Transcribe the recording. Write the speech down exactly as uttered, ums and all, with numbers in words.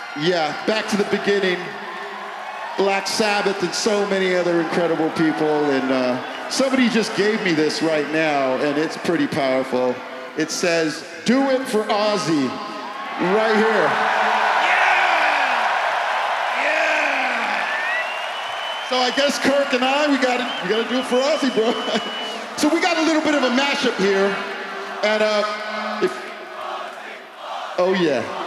Yeah, back to the beginning. Black Sabbath and so many other incredible people. And uh, somebody just gave me this right now, and it's pretty powerful. It says, "Do it for Ozzy," right here. Yeah! Yeah! So I guess Kirk and I, we gotta, we gotta do it for Ozzy, bro. So we got a little bit of a mashup here. And uh, if, oh yeah.